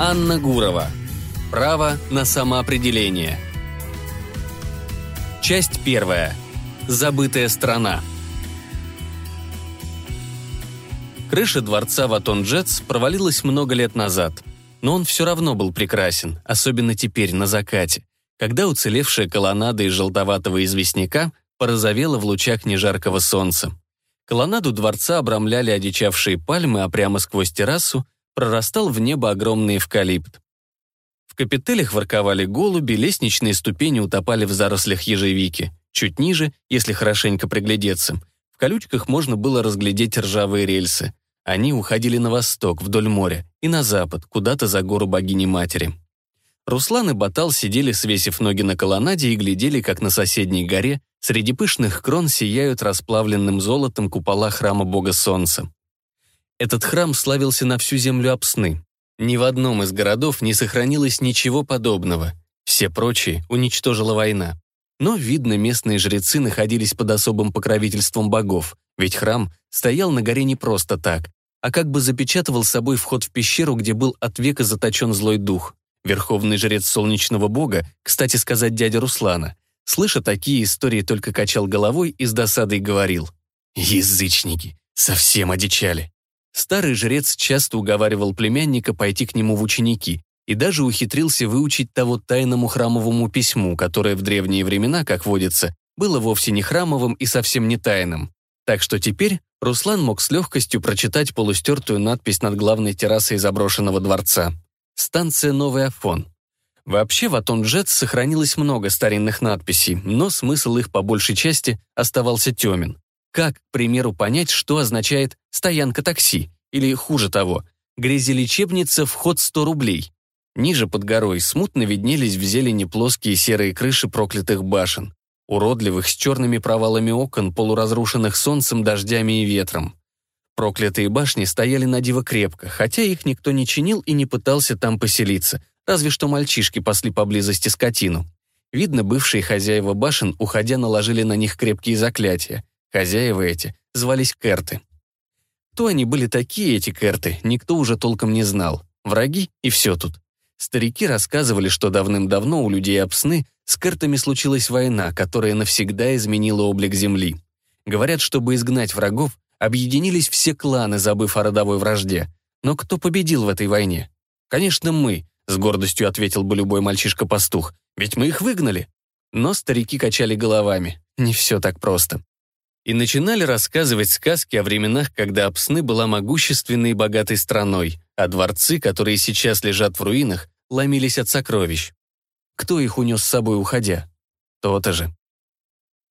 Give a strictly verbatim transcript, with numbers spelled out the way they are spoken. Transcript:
Анна Гурова. Право на самоопределение. Часть первая. Забытая страна. Крыша дворца Ватон-Джетс провалилась много лет назад, но он все равно был прекрасен, особенно теперь, на закате, когда уцелевшая колоннада из желтоватого известняка порозовела в лучах нежаркого солнца. Колоннаду дворца обрамляли одичавшие пальмы, а прямо сквозь террасу прорастал в небо огромный эвкалипт. В капителях ворковали голуби, лестничные ступени утопали в зарослях ежевики. Чуть ниже, если хорошенько приглядеться, в колючках можно было разглядеть ржавые рельсы. Они уходили на восток, вдоль моря, и на запад, куда-то за гору богини-матери. Руслан и Батал сидели, свесив ноги на колоннаде, и глядели, как на соседней горе среди пышных крон сияют расплавленным золотом купола храма бога солнца. Этот храм славился на всю землю Апсны. Ни в одном из городов не сохранилось ничего подобного. Все прочие уничтожила война. Но, видно, местные жрецы находились под особым покровительством богов, ведь храм стоял на горе не просто так, а как бы запечатывал собой вход в пещеру, где был от века заточен злой дух. Верховный жрец солнечного бога, кстати сказать, дядя Руслана, слыша такие истории, только качал головой и с досадой говорил: «Язычники, совсем одичали». Старый жрец часто уговаривал племянника пойти к нему в ученики и даже ухитрился выучить того тайному храмовому письму, которое в древние времена, как водится, было вовсе не храмовым и совсем не тайным. Так что теперь Руслан мог с легкостью прочитать полустертую надпись над главной террасой заброшенного дворца. Станция Новый Афон. Вообще в Ватон-Джетс сохранилось много старинных надписей, но смысл их по большей части оставался темен. Как, к примеру, понять, что означает «стоянка такси» или, хуже того, «грязелечебница, вход сто рублей». Ниже под горой смутно виднелись в зелени плоские серые крыши проклятых башен, уродливых с черными провалами окон, полуразрушенных солнцем, дождями и ветром. Проклятые башни стояли на диво крепко, хотя их никто не чинил и не пытался там поселиться, разве что мальчишки пасли поблизости скотину. Видно, бывшие хозяева башен, уходя, наложили на них крепкие заклятия. Хозяева эти звались Керты. Кто они были такие, эти Керты, никто уже толком не знал. Враги и все тут. Старики рассказывали, что давным-давно у людей Апсны с Кертами случилась война, которая навсегда изменила облик земли. Говорят, чтобы изгнать врагов, объединились все кланы, забыв о родовой вражде. Но кто победил в этой войне? Конечно, мы, с гордостью ответил бы любой мальчишка-пастух, ведь мы их выгнали. Но старики качали головами. Не все так просто. И начинали рассказывать сказки о временах, когда Апсны была могущественной и богатой страной, а дворцы, которые сейчас лежат в руинах, ломились от сокровищ. Кто их унес с собой, уходя? То-то же.